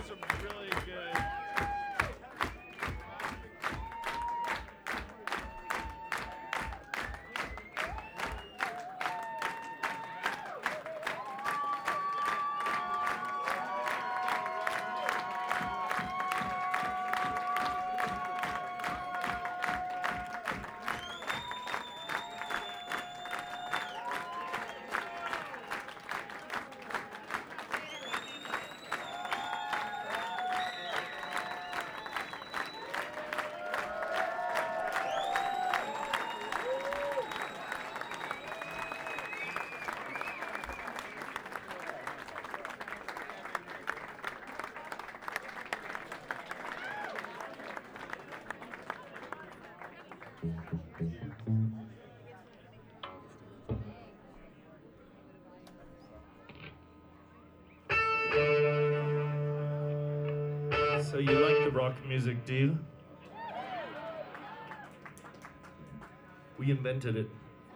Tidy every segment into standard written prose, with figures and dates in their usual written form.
some really good. So you like the rock music, do you? We invented it.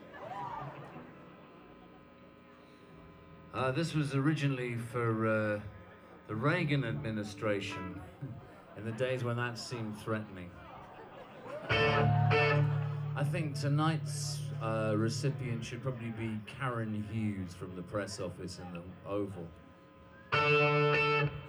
This was originally for the Reagan administration in the days when that seemed threatening. I think tonight's recipient should probably be Karen Hughes from the press office in the Oval.